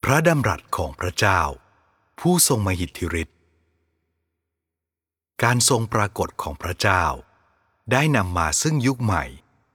ระดำรัสของพระเจ้าผู้ทรงมหิทธิฤทธิ์การทรงปรากฏของพระเจ้าได้นำมาซึ่งยุคใหม่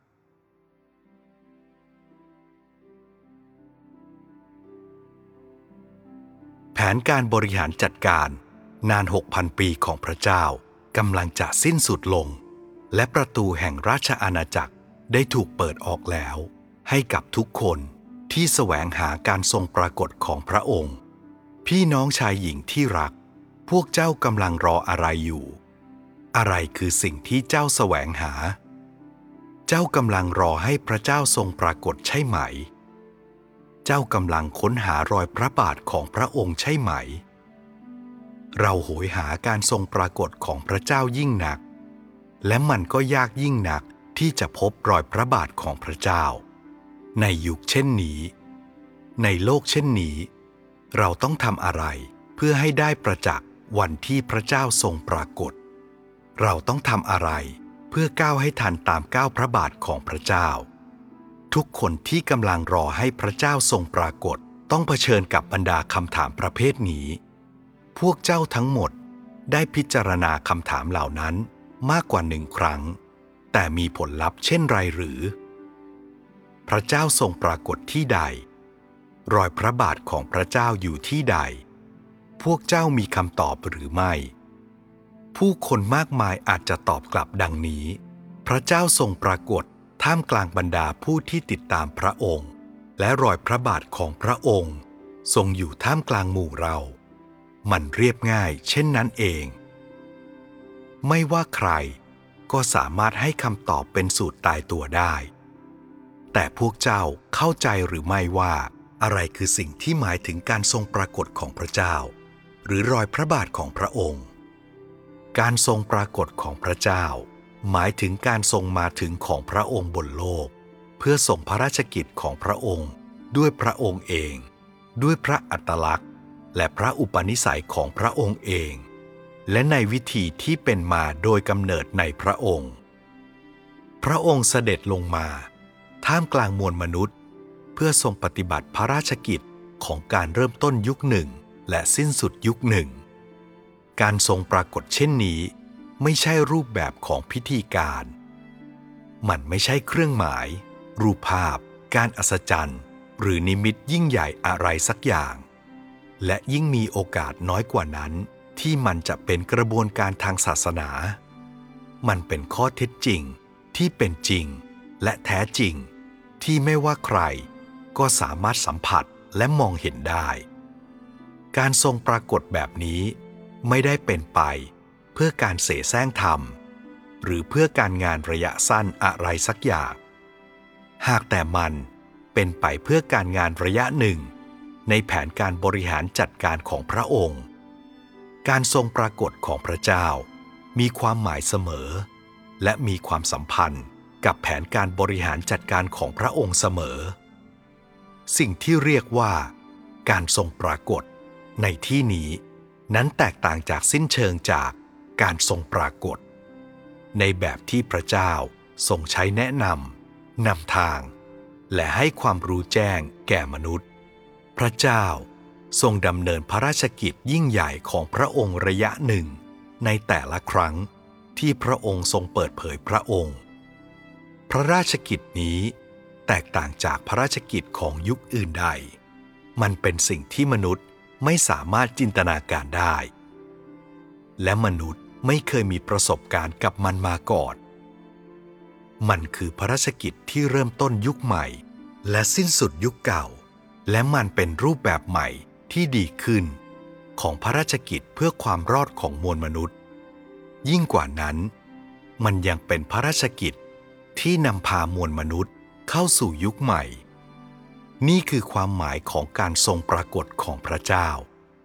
แผนการบริหารจัดการนาน 6,000 ปีของพระเจ้ากำลังจะสิ้นสุดลงและประตูแห่งราชอาณาจักรได้ถูกเปิดออกแล้วให้กับทุกคนที่แสวงหาการทรงปรากฏของพระองค์พี่น้องชายหญิงที่รักพวกเจ้ากำลังรออะไรอยู่อะไรคือสิ่งที่เจ้าแสวงหาเจ้ากำลังรอให้พระเจ้าทรงปรากฏใช่ไหมเจ้ากำลังค้นหารอยพระบาทของพระองค์ใช่ไหมเราโหยหาการทรงปรากฏของพระเจ้ายิ่งนักและมันก็ยากยิ่งนักที่จะพบรอยพระบาทของพระเจ้าในยุคเช่นนี้ในโลกเช่นนี้เราต้องทำอะไรเพื่อให้ได้ประจักษ์วันที่พระเจ้าทรงปรากฏเราต้องทำอะไรเพื่อก้าวให้ทันตามก้าวพระบาทของพระเจ้าทุกคนที่กำลังรอให้พระเจ้าทรงปรากฏต้องเผชิญกับบรรดาคำถามประเภทนี้พวกเจ้าทั้งหมดได้พิจารณาคำถามเหล่านั้นมากกว่า1 ครั้งแต่มีผลลัพธ์เช่นไรหรือพระเจ้าทรงปรากฏที่ใดรอยพระบาทของพระเจ้าอยู่ที่ใดพวกเจ้ามีคำตอบหรือไม่ผู้คนมากมายอาจจะตอบกลับดังนี้พระเจ้าทรงปรากฏท่ามกลางบรรดาผู้ที่ติดตามพระองค์และรอยพระบาทของพระองค์ทรงอยู่ท่ามกลางหมู่เรามันเรียบง่ายเช่นนั้นเองไม่ว่าใครก็สามารถให้คำตอบเป็นสูตรตายตัวได้แต่พวกเจ้าเข้าใจหรือไม่ว่าอะไรคือสิ่งที่หมายถึงการทรงปรากฏของพระเจ้าหรือรอยพระบาทของพระองค์การทรงปรากฏของพระเจ้าหมายถึงการทรงมาถึงของพระองค์บนโลกเพื่อส่งพระราชกิจของพระองค์ด้วยพระองค์เองด้วยพระอัตลักษณ์และพระอุปนิสัยของพระองค์เองและในวิธีที่เป็นมาโดยกำเนิดในพระองค์พระองค์เสด็จลงมาท่ามกลางมวลมนุษย์เพื่อทรงปฏิบัติพระราชกิจของการเริ่มต้นยุคหนึ่งและสิ้นสุดยุคหนึ่งการทรงปรากฏเช่นนี้ไม่ใช่รูปแบบของพิธีการมันไม่ใช่เครื่องหมายรูปภาพการอัศจรรย์หรือนิมิตยิ่งใหญ่อะไรสักอย่างและยิ่งมีโอกาสน้อยกว่านั้นที่มันจะเป็นกระบวนการทางศาสนามันเป็นข้อเท็จจริงที่เป็นจริงและแท้จริงที่ไม่ว่าใครก็สามารถสัมผัสและมองเห็นได้การทรงปรากฏแบบนี้ไม่ได้เป็นไปเพื่อการเสแสร้งธรรมหรือเพื่อการงานระยะสั้นอะไรสักอย่างหากแต่มันเป็นไปเพื่อการงานระยะหนึ่งในแผนการบริหารจัดการของพระองค์การทรงปรากฏของพระเจ้ามีความหมายเสมอและมีความสัมพันธ์กับแผนการบริหารจัดการของพระองค์เสมอสิ่งที่เรียกว่าการทรงปรากฏในที่นี้นั้นแตกต่างจากสิ้นเชิงจากการทรงปรากฏในแบบที่พระเจ้าทรงใช้แนะนำทางและให้ความรู้แจ้งแก่มนุษย์พระเจ้าทรงดำเนินพระราชกิจยิ่งใหญ่ของพระองค์ระยะหนึ่งในแต่ละครั้งที่พระองค์ทรงเปิดเผยพระองค์พระราชกิจนี้แตกต่างจากพระราชกิจของยุคอื่นใดมันเป็นสิ่งที่มนุษย์ไม่สามารถจินตนาการได้และมนุษย์ไม่เคยมีประสบการณ์กับมันมาก่อนมันคือพระราชกิจที่เริ่มต้นยุคใหม่และสิ้นสุดยุคเก่าและมันเป็นรูปแบบใหม่ที่ดีขึ้นของพระราชกิจเพื่อความรอดของมวลมนุษย์ยิ่งกว่านั้นมันยังเป็นพระราชกิจที่นำพามวลมนุษย์เข้าสู่ยุคใหม่นี่คือความหมายของการทรงปรากฏของพระเจ้า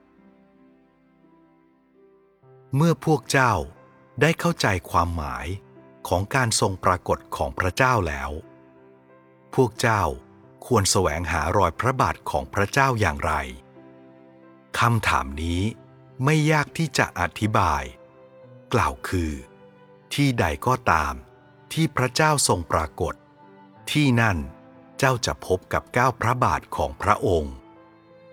เมื่อพวกเจ้าได้เข้าใจความหมายของการทรงปรากฏของพระเจ้าแล้วพวกเจ้าควรแสวงหารอยพระบาทของพระเจ้าอย่างไรคำถามนี้ไม่ยากที่จะอธิบายกล่าวคือที่ใดก็ตามที่พระเจ้าทรงปรากฏที่นั่นเจ้าจะพบกับก้าวพระบาทของพระองค์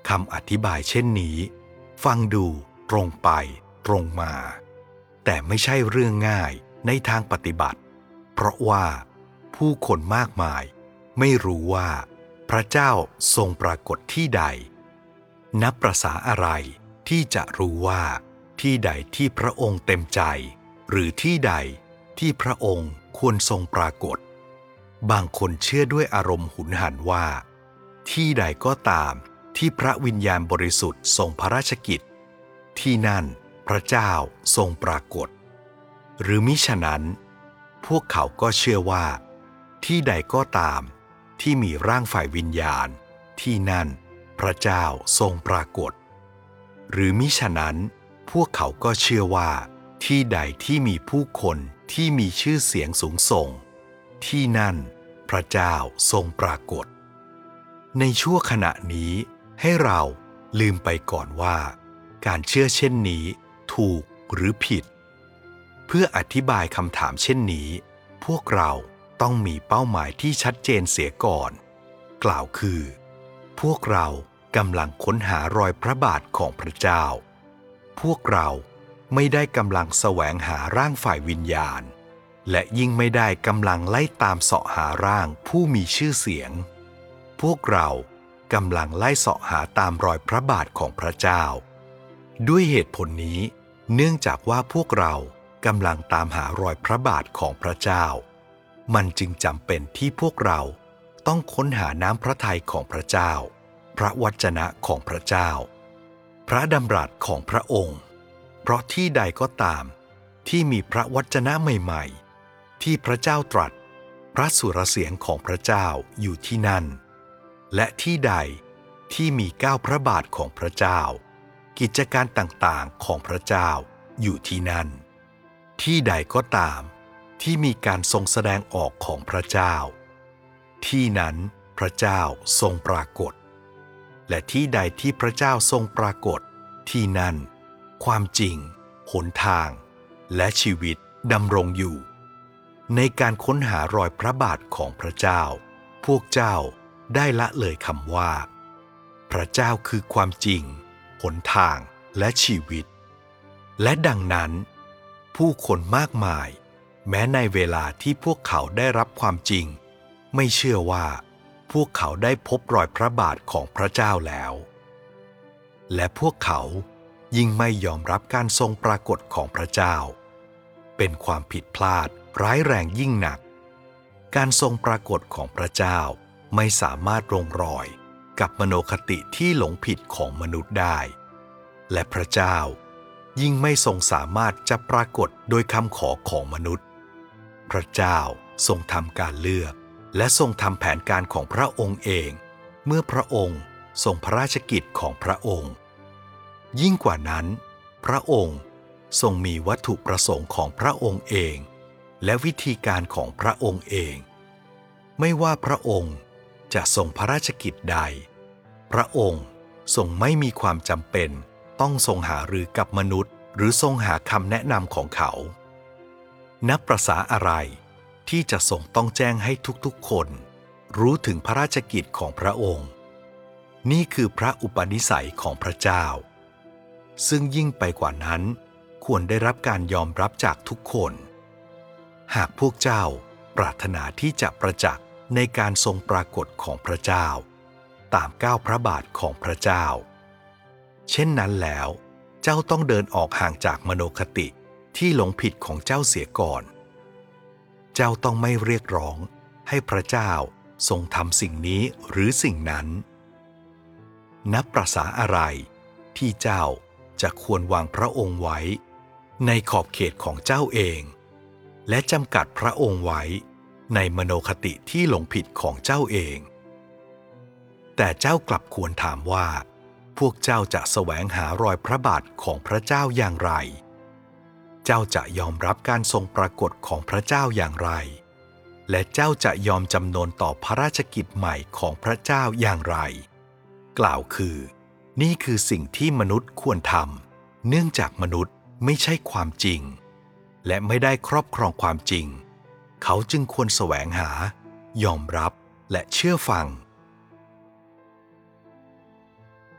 คำอธิบายเช่นนี้ฟังดูตรงไปตรงมาแต่ไม่ใช่เรื่องง่ายในทางปฏิบัติเพราะว่าผู้คนมากมายไม่รู้ว่าพระเจ้าทรงปรากฏที่ใดนับประสาอะไรที่จะรู้ว่าที่ใดที่พระองค์เต็มใจหรือที่ใดที่พระองค์ควรทรงปรากฏบางคนเชื่อด้วยอารมณ์หุนหันว่าที่ใดก็ตามที่พระวิญญาณบริสุทธิ์ทรงพระราชกิจที่นั่นพระเจ้าทรงปรากฏหรือมิฉะนั้นพวกเขาก็เชื่อว่าที่ใดก็ตามที่มีร่างฝ่ายวิญญาณที่นั่นพระเจ้าทรงปรากฏหรือมิฉะนั้นพวกเขาก็เชื่อว่าที่ใดที่มีผู้คนที่มีชื่อเสียงสูงส่งที่นั่นพระเจ้าทรงปรากฏในชั่วขณะนี้ให้เราลืมไปก่อนว่าการเชื่อเช่นนี้ถูกหรือผิดเพื่ออธิบายคำถามเช่นนี้พวกเราต้องมีเป้าหมายที่ชัดเจนเสียก่อนกล่าวคือพวกเรากำลังค้นหารอยพระบาทของพระเจ้าพวกเราไม่ได้กำลังแสวงหาร่างฝ่ายวิญญาณและยิ่งไม่ได้กำลังไล่ตามเสาะหาร่างผู้มีชื่อเสียงพวกเรากำลังไล่เสาะหาตามรอยพระบาทของพระเจ้าด้วยเหตุผลนี้เนื่องจากว่าพวกเรากำลังตามหารอยพระบาทของพระเจ้ามันจึงจำเป็นที่พวกเราต้องค้นหาน้ำพระทัยของพระเจ้าพระวจนะของพระเจ้าพระดำรัสของพระองค์เพราะที่ใดก็ตามที่มีพระวจนะใหม่ๆที่พระเจ้าตรัสพระสุรเสียงของพระเจ้าอยู่ที่นั่นและที่ใดที่มีก้าวพระบาทของพระเจ้ากิจการต่างๆของพระเจ้าอยู่ที่นั่นที่ใดก็ตามที่มีการทรงแสดงออกของพระเจ้าที่นั้นพระเจ้าทรงปรากฏและที่ใดที่พระเจ้าทรงปรากฏที่นั่นความจริงหนทางและชีวิตดำรงอยู่ในการค้นหารอยพระบาทของพระเจ้าพวกเจ้าได้ละเลยคำว่าพระเจ้าคือความจริงหนทางและชีวิตและดังนั้นผู้คนมากมายแม้ในเวลาที่พวกเขาได้รับความจริงไม่เชื่อว่าพวกเขาได้พบรอยพระบาทของพระเจ้าแล้วและพวกเขายิ่งไม่ยอมรับการทรงปรากฏของพระเจ้าเป็นความผิดพลาดร้ายแรงยิ่งหนักการทรงปรากฏของพระเจ้าไม่สามารถลงรอยกับมโนคติที่หลงผิดของมนุษย์ได้และพระเจ้ายิ่งไม่ทรงสามารถจะปรากฏโดยคำขอของมนุษย์พระเจ้าทรงทำการเลือกและทรงทำแผนการของพระองค์เองเมื่อพระองค์ทรงพระราชกิจของพระองค์ยิ่งกว่านั้นพระองค์ทรงมีวัตถุประสงค์ของพระองค์เองและวิธีการของพระองค์เองไม่ว่าพระองค์จะทรงพระราชกิจใดพระองค์ทรงไม่มีความจำเป็นต้องทรงหารือกับมนุษย์หรือทรงหาคำแนะนำของเขานับประสาอะไรที่จะทรงต้องแจ้งให้ทุกๆคนรู้ถึงพระราชกิจของพระองค์นี่คือพระอุปนิสัยของพระเจ้าซึ่งยิ่งไปกว่านั้นควรได้รับการยอมรับจากทุกคนหากพวกเจ้าปรารถนาที่จะประจักษ์ในการทรงปรากฏของพระเจ้าตามก้าวพระบาทของพระเจ้าเช่นนั้นแล้วเจ้าต้องเดินออกห่างจากมโนคติที่หลงผิดของเจ้าเสียก่อนเจ้าต้องไม่เรียกร้องให้พระเจ้าทรงทำสิ่งนี้หรือสิ่งนั้นนับประสาอะไรที่เจ้าจะควรวางพระองค์ไว้ในขอบเขตของเจ้าเองและจำกัดพระองค์ไว้ในมโนคติที่หลงผิดของเจ้าเองแต่เจ้ากลับควรถามว่าพวกเจ้าจะแสวงหารอยพระบาทของพระเจ้าอย่างไรเจ้าจะยอมรับการทรงปรากฏของพระเจ้าอย่างไรและเจ้าจะยอมจำนนต่อพระราชกิจใหม่ของพระเจ้าอย่างไรกล่าวคือนี่คือสิ่งที่มนุษย์ควรทำเนื่องจากมนุษย์ไม่ใช่ความจริงและไม่ได้ครอบครองความจริงเขาจึงควรแสวงหายอมรับและเชื่อฟัง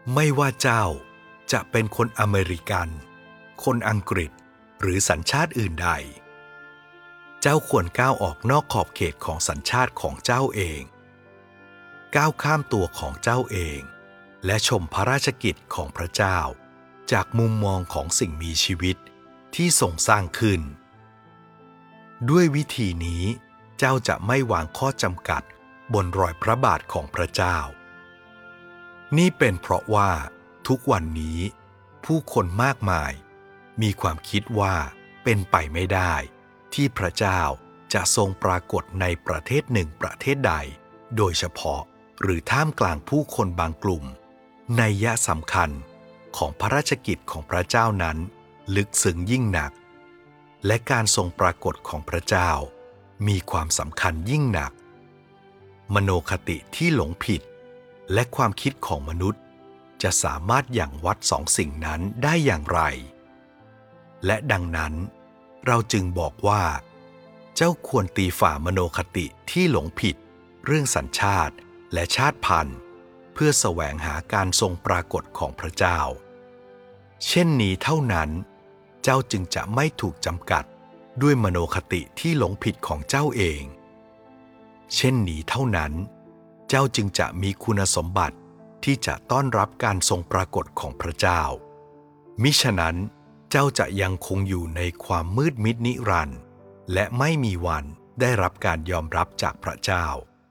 ไม่ว่าเจ้าจะเป็นคนอเมริกัน คนอังกฤษหรือสัญชาติอื่นใดเจ้าควรก้าวออกนอกขอบเขตของสัญชาติของเจ้าเองก้าวข้ามตัวของเจ้าเองและชมพระราชกิจของพระเจ้าจากมุมมองของสิ่งมีชีวิตที่ทรงสร้างขึ้นด้วยวิธีนี้เจ้าจะไม่วางข้อจำกัดบนรอยพระบาทของพระเจ้านี่เป็นเพราะว่าทุกวันนี้ผู้คนมากมายมีความคิดว่าเป็นไปไม่ได้ที่พระเจ้าจะทรงปรากฏในประเทศหนึ่งประเทศใดโดยเฉพาะหรือท่ามกลางผู้คนบางกลุ่มนัยยะสำคัญของพระราชกิจของพระเจ้านั้นลึกซึ้งยิ่งนักและการทรงปรากฏของพระเจ้ามีความสำคัญยิ่งนักมโนคติที่หลงผิดและความคิดของมนุษย์จะสามารถหยั่งวัดสองสิ่งนั้นได้อย่างไรและดังนั้นเราจึงบอกว่าเจ้าควรตีฝ่ามโนคติที่หลงผิดเรื่องสัญชาติและชาติพันธุ์เพื่อแสวงหาการทรงปรากฏของพระเจ้าเช่นนี้เท่านั้นเจ้าจึงจะไม่ถูกจำกัดด้วยมโนคติที่หลงผิดของเจ้าเองเช่นนี้เท่านั้นเจ้าจึงจะมีคุณสมบัติที่จะต้อนรับการทรงปรากฏของพระเจ้ามิฉะนั้นเจ้าจะยังคงอยู่ในความมืดมิดนิรันดร์และไม่มีวันได้รับการยอมรับจากพระเจ้า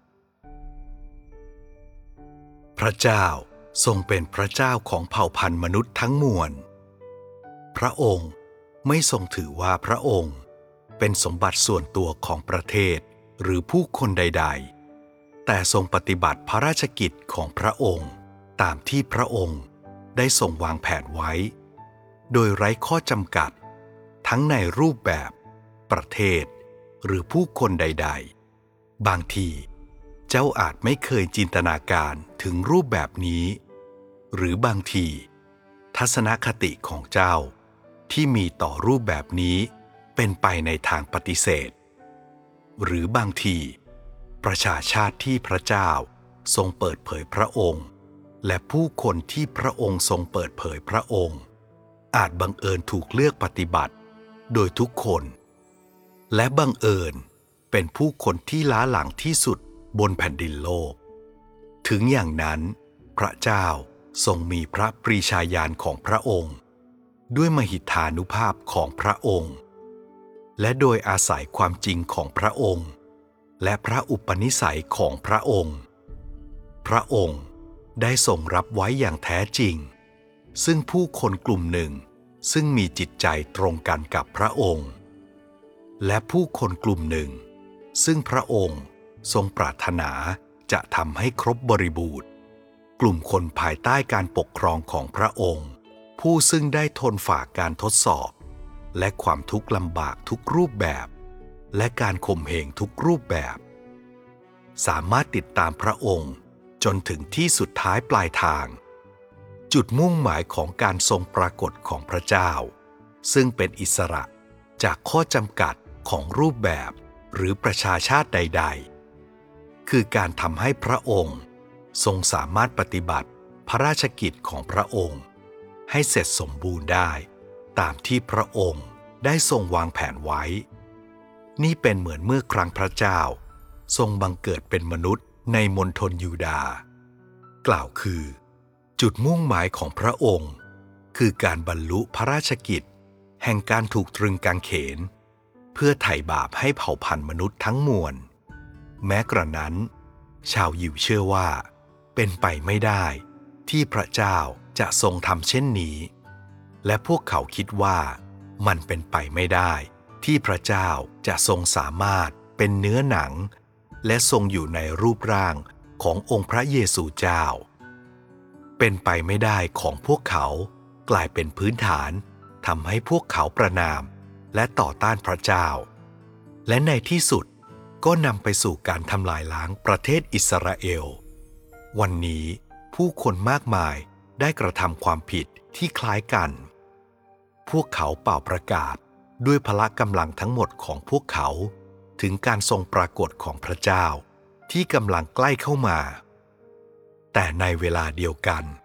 พระเจ้าทรงเป็นพระเจ้าของเผ่าพันธุ์มนุษย์ทั้งมวลพระองค์ไม่ทรงถือว่าพระองค์เป็นสมบัติส่วนตัวของประเทศหรือผู้คนใดๆแต่ทรงปฏิบัติพระราชกิจของพระองค์ตามที่พระองค์ได้ทรงวางแผนไว้โดยไร้ข้อจำกัดทั้งในรูปแบบประเทศหรือผู้คนใดๆบางทีเจ้าอาจไม่เคยจินตนาการถึงรูปแบบนี้หรือบางทีทัศนคติของเจ้าที่มีต่อรูปแบบนี้เป็นไปในทางปฏิเสธหรือบางทีประชาชาติที่พระเจ้าทรงเปิดเผยพระองค์และผู้คนที่พระองค์ทรงเปิดเผยพระองค์อาจบังเอิญถูกเลือกปฏิบัติโดยทุกคนและบังเอิญเป็นผู้คนที่ล้าหลังที่สุดบนแผ่นดินโลกถึงอย่างนั้นพระเจ้าทรงมีพระปรีชาญาณของพระองค์ด้วยมหิทธานุภาพของพระองค์และโดยอาศัยความจริงของพระองค์และพระอุปนิสัยของพระองค์พระองค์ได้ทรงรับไว้อย่างแท้จริงซึ่งผู้คนกลุ่มหนึ่งซึ่งมีจิตใจตรงกันกับพระองค์และผู้คนกลุ่มหนึ่งซึ่งพระองค์ทรงปรารถนาจะทำให้ครบบริบูรณ์กลุ่มคนภายใต้การปกครองของพระองค์ผู้ซึ่งได้ทนฝ่าการทดสอบและความทุกข์ลำบากทุกรูปแบบและการข่มเหงทุกรูปแบบสามารถติดตามพระองค์จนถึงที่สุดท้ายปลายทางจุดมุ่งหมายของการทรงปรากฏของพระเจ้าซึ่งเป็นอิสระจากข้อจำกัดของรูปแบบหรือประชาชาติใดๆคือการทำให้พระองค์ทรงสามารถปฏิบัติพระราชกิจของพระองค์ให้เสร็จสมบูรณ์ได้ตามที่พระองค์ได้ทรงวางแผนไว้นี่เป็นเหมือนเมื่อครั้งพระเจ้าทรงบังเกิดเป็นมนุษย์ในมณฑลยูดาห์กล่าวคือจุดมุ่งหมายของพระองค์คือการบรรลุพระราชกิจแห่งการถูกตรึงกางเขนเพื่อไถ่บาปให้เผ่าพันธุ์มนุษย์ทั้งมวลแม้กระนั้นชาวยิวเชื่อว่าเป็นไปไม่ได้ที่พระเจ้าจะทรงทำเช่นนี้และพวกเขาคิดว่ามันเป็นไปไม่ได้ที่พระเจ้าจะทรงสามารถเป็นเนื้อหนังและทรงอยู่ในรูปร่างขององค์พระเยซูเจ้าเป็นไปไม่ได้ของพวกเขากลายเป็นพื้นฐานทำให้พวกเขาประณามและต่อต้านพระเจ้าและในที่สุดก็นำไปสู่การทำลายล้างประเทศอิสราเอลวันนี้ผู้คนมากมายได้กระทำความผิดที่คล้ายกันพวกเขาเป่าประกาศด้วยพละกำลังทั้งหมดของพวกเขาถึงการทรงปรากฏของพระเจ้าที่กำลังใกล้เข้ามาแต่ในเวลาเดียวกัน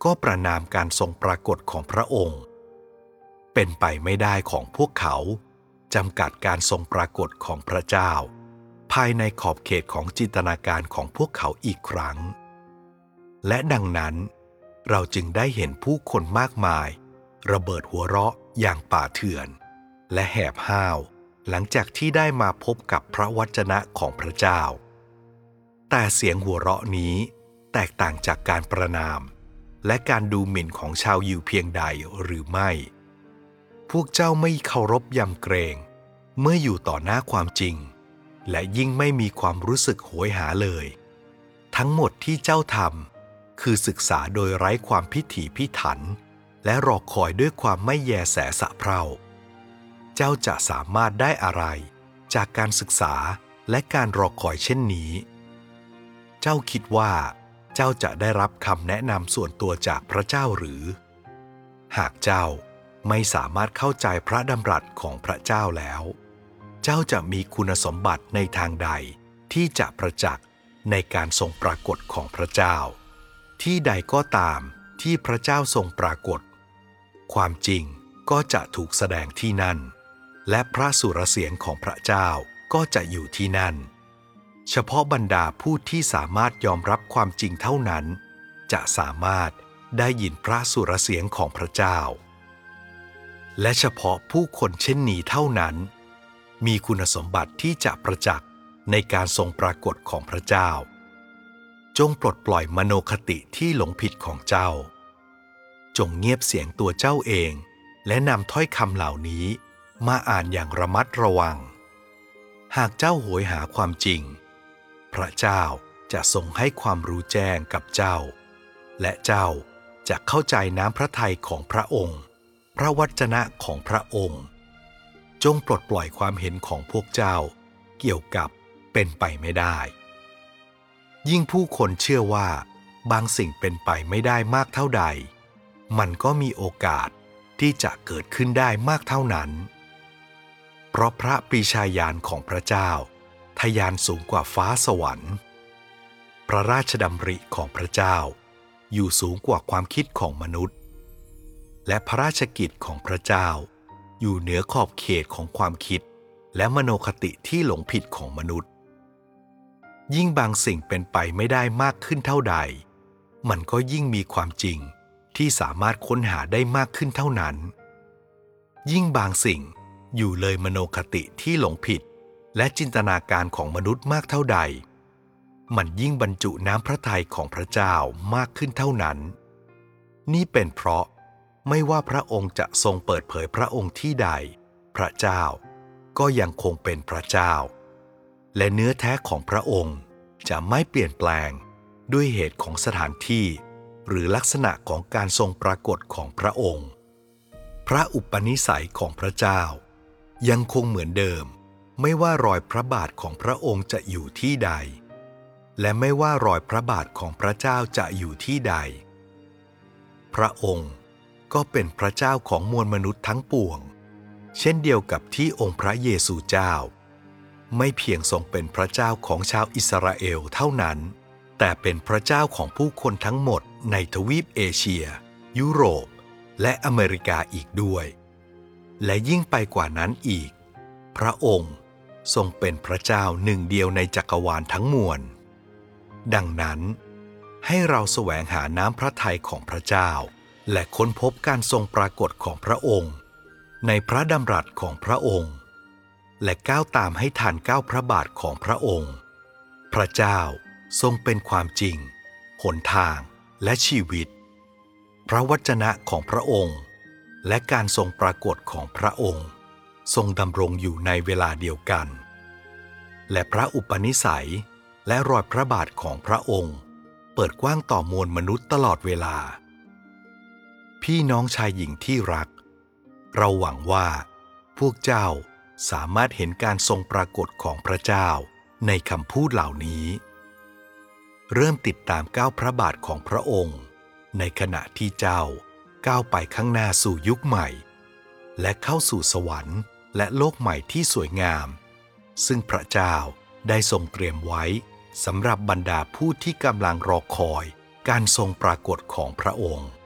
ก็ประณามการทรงปรากฏของพระองค์เป็นไปไม่ได้ของพวกเขาจำกัดการทรงปรากฏของพระเจ้าภายในขอบเขตของจินตนาการของพวกเขาอีกครั้งและดังนั้นเราจึงได้เห็นผู้คนมากมายระเบิดหัวเราะอย่างป่าเถื่อนและแหบห้าวหลังจากที่ได้มาพบกับพระวจนะของพระเจ้าแต่เสียงหัวเราะนี้แตกต่างจากการประณามและการดูหมิ่นของชาวยิวเพียงใดหรือไม่พวกเจ้าไม่เคารพยำเกรงเมื่ออยู่ต่อหน้าความจริงและยิ่งไม่มีความรู้สึกโหยหาเลยทั้งหมดที่เจ้าทำคือศึกษาโดยไร้ความพิถีพิถันและรอคอยด้วยความไม่แยแสสะเพร่าเจ้าจะสามารถได้อะไรจากการศึกษาและการรอคอยเช่นนี้เจ้าคิดว่าเจ้าจะได้รับคำแนะนำส่วนตัวจากพระเจ้าหรือหากเจ้าไม่สามารถเข้าใจพระดำรัสของพระเจ้าแล้วเจ้าจะมีคุณสมบัติในทางใดที่จะประจักษ์ในการทรงปรากฏของพระเจ้าที่ใดก็ตามที่พระเจ้าทรงปรากฏความจริงก็จะถูกแสดงที่นั่นและพระสุรเสียงของพระเจ้าก็จะอยู่ที่นั่นเฉพาะบรรดาผู้ที่สามารถยอมรับความจริงเท่านั้นจะสามารถได้ยินพระสุรเสียงของพระเจ้าและเฉพาะผู้คนเช่นนี้เท่านั้นมีคุณสมบัติที่จะประจักษ์ในการทรงปรากฏของพระเจ้าจงปลดปล่อยมโนคติที่หลงผิดของเจ้าจงเงียบเสียงตัวเจ้าเองและนำถ้อยคำเหล่านี้มาอ่านอย่างระมัดระวังหากเจ้าโหยหาความจริงพระเจ้าจะทรงให้ความรู้แจ้งกับเจ้าและเจ้าจะเข้าใจน้ำพระทัยของพระองค์พระวจนะของพระองค์จงปลดปล่อยความเห็นของพวกเจ้าเกี่ยวกับเป็นไปไม่ได้ยิ่งผู้คนเชื่อว่าบางสิ่งเป็นไปไม่ได้มากเท่าใดมันก็มีโอกาสที่จะเกิดขึ้นได้มากเท่านั้นเพราะพระปรีชาญาณของพระเจ้าทะยานสูงกว่าฟ้าสวรรค์พระราชดำริของพระเจ้าอยู่สูงกว่าความคิดของมนุษย์และพระราชกิจของพระเจ้าอยู่เหนือขอบเขตของความคิดและมโนคติที่หลงผิดของมนุษย์ยิ่งบางสิ่งเป็นไปไม่ได้มากขึ้นเท่าใดมันก็ยิ่งมีความจริงที่สามารถค้นหาได้มากขึ้นเท่านั้นยิ่งบางสิ่งอยู่เลยมโนคติที่หลงผิดและจินตนาการของมนุษย์มากเท่าใดมันยิ่งบรรจุน้ำพระทัยของพระเจ้ามากขึ้นเท่านั้นนี่เป็นเพราะไม่ว่าพระองค์จะทรงเปิดเผยพระองค์ที่ใดพระเจ้าก็ยังคงเป็นพระเจ้าและเนื้อแท้ของพระองค์จะไม่เปลี่ยนแปลงด้วยเหตุของสถานที่หรือลักษณะของการทรงปรากฏของพระองค์พระอุปนิสัยของพระเจ้ายังคงเหมือนเดิมไม่ว่ารอยพระบาทของพระองค์จะอยู่ที่ใดและไม่ว่ารอยพระบาทของพระเจ้าจะอยู่ที่ใดพระองค์ก็เป็นพระเจ้าของมวลมนุษย์ทั้งปวงเช่นเดียวกับที่องค์พระเยซูเจ้าไม่เพียงทรงเป็นพระเจ้าของชาวอิสราเอลเท่านั้นแต่เป็นพระเจ้าของผู้คนทั้งหมดในทวีปเอเชียยุโรปและอเมริกาอีกด้วยและยิ่งไปกว่านั้นอีกพระองค์ทรงเป็นพระเจ้าหนึ่งเดียวในจักรวาลทั้งมวลดังนั้นให้เราแสวงหาน้ำพระทัยของพระเจ้าและค้นพบการทรงปรากฏของพระองค์ในพระดำรัสของพระองค์และก้าวตามให้ทันก้าวพระบาทของพระองค์พระเจ้าทรงเป็นความจริงหนทางและชีวิตพระวจนะของพระองค์และการทรงปรากฏของพระองค์ทรงดำรงอยู่ในเวลาเดียวกันและพระอุปนิสัยและรอยพระบาทของพระองค์เปิดกว้างต่อมวลมนุษย์ตลอดเวลาพี่น้องชายหญิงที่รักเราหวังว่าพวกเจ้าสามารถเห็นการทรงปรากฏของพระเจ้าในคำพูดเหล่านี้เริ่มติดตามก้าวพระบาทของพระองค์ในขณะที่เจ้าก้าวไปข้างหน้าสู่ยุคใหม่และเข้าสู่สวรรค์และโลกใหม่ที่สวยงามซึ่งพระเจ้าได้ทรงเตรียมไว้สำหรับบรรดาผู้ที่กำลังรอคอยการทรงปรากฏของพระองค์